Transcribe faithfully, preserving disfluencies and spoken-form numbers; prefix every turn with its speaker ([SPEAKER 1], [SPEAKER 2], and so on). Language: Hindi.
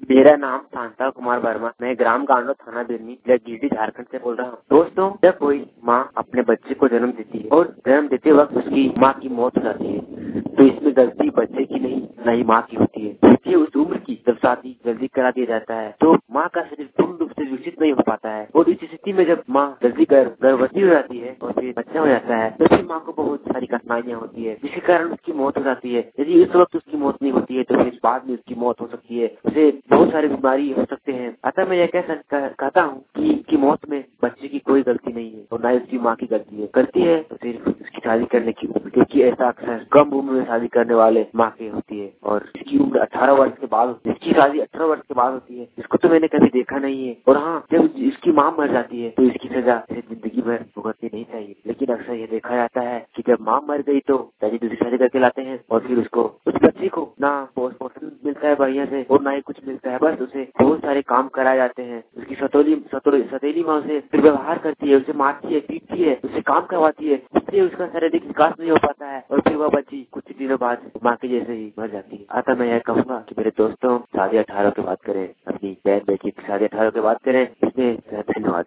[SPEAKER 1] मेरा नाम शांता कुमार वर्मा, मैं ग्राम गांडो, थाना बिरनी, जिला गिरिडीह, झारखंड से बोल रहा हूँ। दोस्तों, जब कोई माँ अपने बच्चे को जन्म देती है और जन्म देते वक्त उसकी माँ की मौत हो जाती है, तो इसमें गलती बच्चे की नहीं, न ही माँ की होती है। देखिए, उस उम्र की जब शादी जल्दी करा दिया जाता है तो माँ का शरीर पूर्ण रूप से विकसित नहीं हो पाता है, और इस स्थिति में जब माँ जल्दी गर्भवती हो जाती है और फिर बच्चा हो जाता है तो फिर माँ को बहुत सारी कठिनाइयाँ होती है, जिसके कारण उसकी मौत हो जाती है। यदि इस वक्त उसकी मौत नहीं होती है तो फिर बाद में उसकी मौत हो सकती है, उसे बहुत सारी बीमारी हो सकते हैं। अतः मैं यह कह सकता कहता हूँ कि, कि मौत में बच्चे की कोई गलती नहीं है और न ही उसकी माँ की गलती है। गलती है तो सिर्फ उसकी शादी करने की उम्र, क्योंकि ऐसा अक्सर कम उम्र में शादी करने वाले माँ की होती है और इसकी उम्र अठारह वर्ष के बाद, इसकी शादी अठारह वर्ष के बाद होती है। इसको तो मैंने कभी देखा नहीं है। और हाँ, जब इसकी माँ मर जाती है तो इसकी सजा जिंदगी भर भुगतनी नहीं चाहिए, लेकिन अक्सर ये देखा जाता है कि जब माँ मर गई तो दादी दूसरी शादी करके लाते हैं और फिर उसको उस बच्चे को ना पोषण मिलता है बढ़िया से और ना ही कुछ मिलता है, बस उसे बहुत सारे काम कराए जाते हैं। उसकी सतोली सतेली माँ उसे फिर व्यवहार करती है, उसे मारती है, पीटती है, उसे काम करवाती है, इसलिए उसका शारीरिक विकास नहीं हो पाता है और फिर वह बच्ची कुछ दिनों बाद माँ के जैसे ही मर जाती है। अतः मैं यह कहूँगा कि मेरे दोस्तों, शादी अठारह के बाद करें, अपनी बहन बेटी की शादी अठारह के बाद करें। इसमें धन्यवाद।